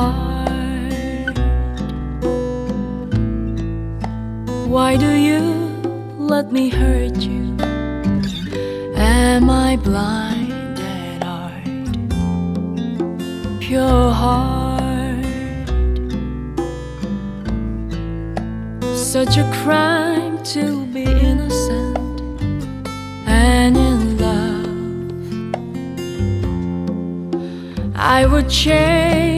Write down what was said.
heart. Why do you let me hurt you? Am I blind at heart? Pure heart. Such a crime to be innocent and in love. I would change